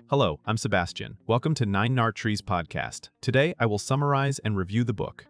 Hello, I'm Sebastian. Welcome to Nine Nar Trees podcast. Today, I will summarize and review the book.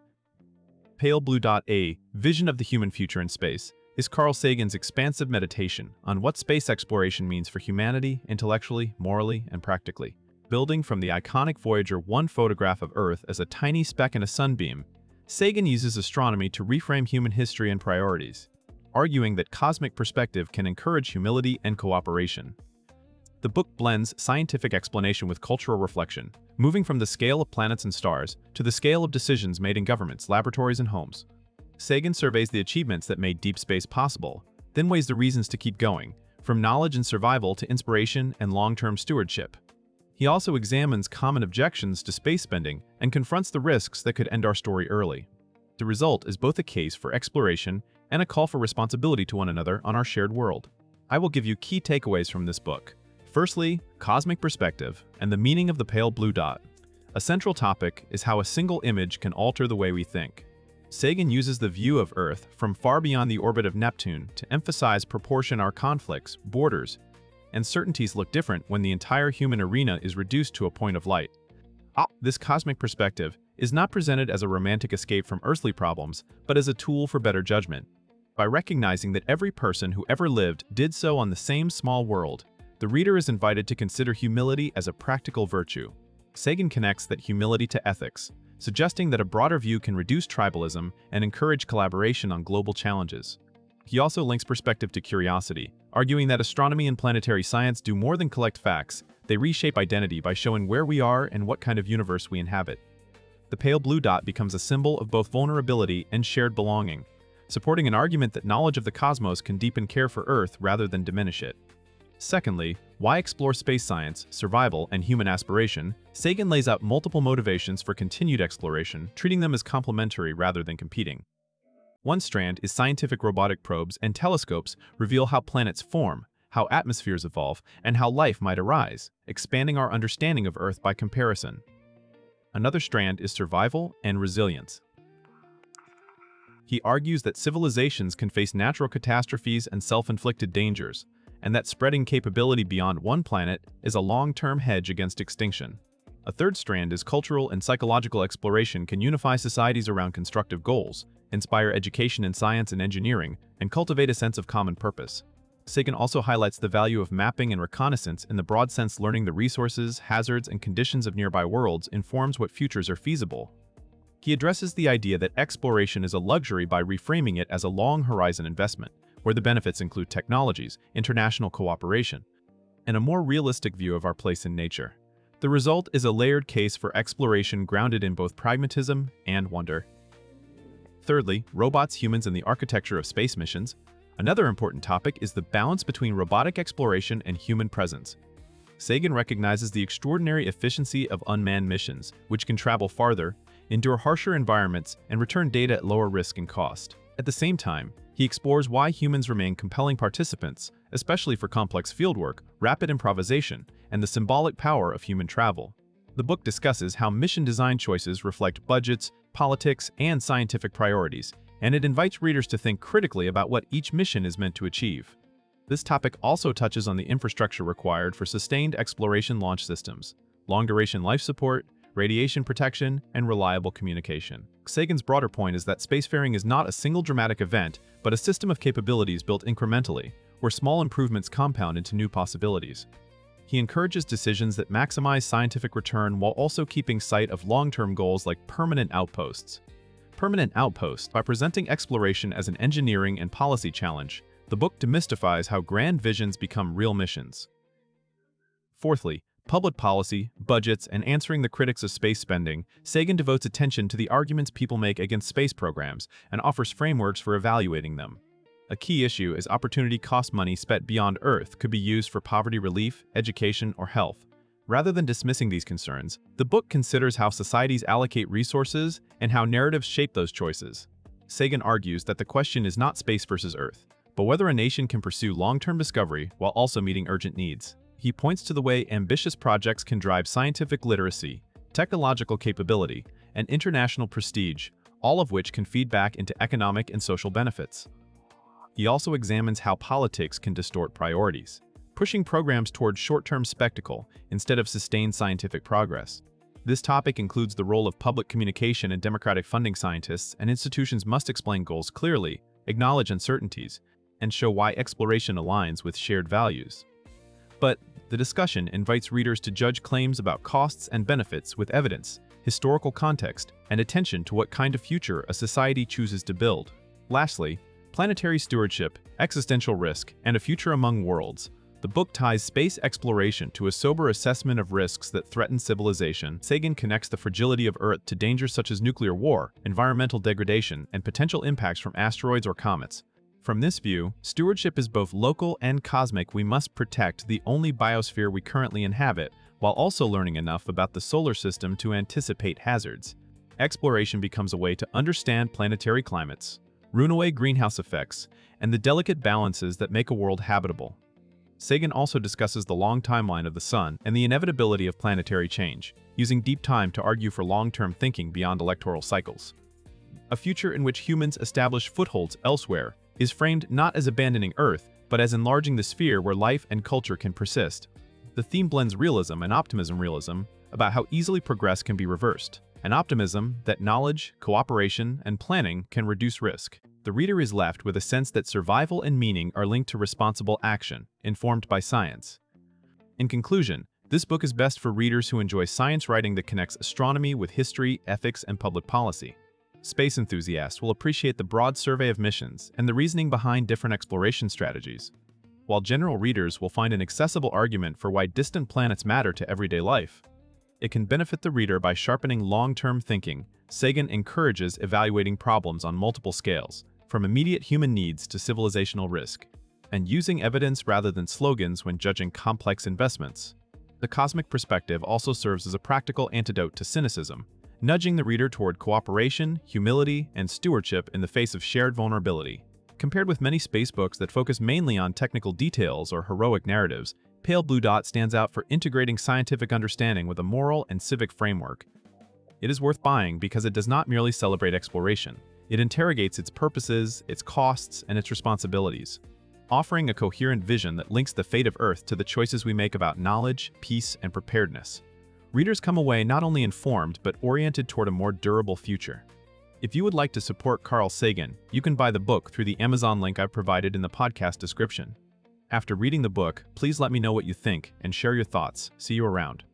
Pale Blue Dot: A Vision of the Human Future in Space is Carl Sagan's expansive meditation on what space exploration means for humanity, intellectually, morally, and practically. Building from the iconic Voyager 1 photograph of Earth as a tiny speck in a sunbeam, Sagan uses astronomy to reframe human history and priorities, arguing that cosmic perspective can encourage humility and cooperation. The book blends scientific explanation with cultural reflection, moving from the scale of planets and stars to the scale of decisions made in governments, laboratories, and homes. Sagan surveys the achievements that made deep space possible, then weighs the reasons to keep going, from knowledge and survival to inspiration and long-term stewardship. He also examines common objections to space spending and confronts the risks that could end our story early. The result is both a case for exploration and a call for responsibility to one another on our shared world. I will give you key takeaways from this book. Firstly, cosmic perspective and the meaning of the pale blue dot. A central topic is how a single image can alter the way we think. Sagan uses the view of Earth from far beyond the orbit of Neptune to emphasize proportion. Our conflicts, borders, and certainties look different when the entire human arena is reduced to a point of light. This cosmic perspective is not presented as a romantic escape from earthly problems, but as a tool for better judgment. By recognizing that every person who ever lived did so on the same small world, the reader is invited to consider humility as a practical virtue. Sagan connects that humility to ethics, suggesting that a broader view can reduce tribalism and encourage collaboration on global challenges. He also links perspective to curiosity, arguing that astronomy and planetary science do more than collect facts. They reshape identity by showing where we are and what kind of universe we inhabit. The pale blue dot becomes a symbol of both vulnerability and shared belonging, supporting an argument that knowledge of the cosmos can deepen care for Earth rather than diminish it. Secondly, why explore space science, survival, and human aspiration? Sagan lays out multiple motivations for continued exploration, treating them as complementary rather than competing. One strand is scientific robotic probes and telescopes reveal how planets form, how atmospheres evolve, and how life might arise, expanding our understanding of Earth by comparison. Another strand is survival and resilience. He argues that civilizations can face natural catastrophes and self-inflicted dangers, and that spreading capability beyond one planet is a long-term hedge against extinction. A third strand is cultural and psychological exploration can unify societies around constructive goals, inspire education in science and engineering, and cultivate a sense of common purpose. Sagan also highlights the value of mapping and reconnaissance in the broad sense. Learning the resources, hazards, and conditions of nearby worlds informs what futures are feasible. He addresses the idea that exploration is a luxury by reframing it as a long-horizon investment, where the benefits include technologies, international cooperation, and a more realistic view of our place in nature. The result is a layered case for exploration grounded in both pragmatism and wonder. Thirdly, robots, humans, and the architecture of space missions. Another important topic is the balance between robotic exploration and human presence. Sagan recognizes the extraordinary efficiency of unmanned missions, which can travel farther, endure harsher environments, and return data at lower risk and cost. At the same time, he explores why humans remain compelling participants, especially for complex fieldwork, rapid improvisation, and the symbolic power of human travel. The book discusses how mission design choices reflect budgets, politics, and scientific priorities, and it invites readers to think critically about what each mission is meant to achieve. This topic also touches on the infrastructure required for sustained exploration launch systems, long-duration life support, radiation protection, and reliable communication. Sagan's broader point is that spacefaring is not a single dramatic event, but a system of capabilities built incrementally, where small improvements compound into new possibilities. He encourages decisions that maximize scientific return while also keeping sight of long-term goals like permanent outposts. By presenting exploration as an engineering and policy challenge, the book demystifies how grand visions become real missions. Fourthly, public policy, budgets, and answering the critics of space spending. Sagan devotes attention to the arguments people make against space programs and offers frameworks for evaluating them. A key issue is opportunity cost. Money spent beyond Earth could be used for poverty relief, education, or health. Rather than dismissing these concerns, the book considers how societies allocate resources and how narratives shape those choices. Sagan argues that the question is not space versus Earth, but whether a nation can pursue long-term discovery while also meeting urgent needs. He points to the way ambitious projects can drive scientific literacy, technological capability, and international prestige, all of which can feed back into economic and social benefits. He also examines how politics can distort priorities. pushing programs toward short-term spectacle instead of sustained scientific progress. This topic includes the role of public communication and democratic funding. Scientists and institutions must explain goals clearly, acknowledge uncertainties, and show why exploration aligns with shared values. But the discussion invites readers to judge claims about costs and benefits with evidence, historical context, and attention to what kind of future a society chooses to build. Lastly, Planetary Stewardship, Existential Risk, and A Future Among Worlds. The book ties space exploration to a sober assessment of risks that threaten civilization. Sagan connects the fragility of Earth to dangers such as nuclear war, environmental degradation, and potential impacts from asteroids or comets. From this view, stewardship is both local and cosmic. We must protect the only biosphere we currently inhabit, while also learning enough about the solar system to anticipate hazards. Exploration becomes a way to understand planetary climates, runaway greenhouse effects, and the delicate balances that make a world habitable. Sagan also discusses the long timeline of the Sun and the inevitability of planetary change, using deep time to argue for long-term thinking beyond electoral cycles. A future in which humans establish footholds elsewhere is framed not as abandoning Earth, but as enlarging the sphere where life and culture can persist. The theme blends realism and optimism. Realism about how easily progress can be reversed, and optimism that knowledge, cooperation, and planning can reduce risk. The reader is left with a sense that survival and meaning are linked to responsible action, informed by science. In conclusion, this book is best for readers who enjoy science writing that connects astronomy with history, ethics, and public policy. Space enthusiasts will appreciate the broad survey of missions and the reasoning behind different exploration strategies, while general readers will find an accessible argument for why distant planets matter to everyday life. It can benefit the reader by sharpening long-term thinking. Sagan encourages evaluating problems on multiple scales, from immediate human needs to civilizational risk, and using evidence rather than slogans when judging complex investments. The cosmic perspective also serves as a practical antidote to cynicism, nudging the reader toward cooperation, humility, and stewardship in the face of shared vulnerability. Compared with many space books that focus mainly on technical details or heroic narratives, Pale Blue Dot stands out for integrating scientific understanding with a moral and civic framework. It is worth buying because it does not merely celebrate exploration. It interrogates its purposes, its costs, and its responsibilities, offering a coherent vision that links the fate of Earth to the choices we make about knowledge, peace, and preparedness. Readers come away not only informed but oriented toward a more durable future. If you would like to support Carl Sagan, you can buy the book through the Amazon link I've provided in the podcast description. After reading the book, please let me know what you think and share your thoughts. See you around.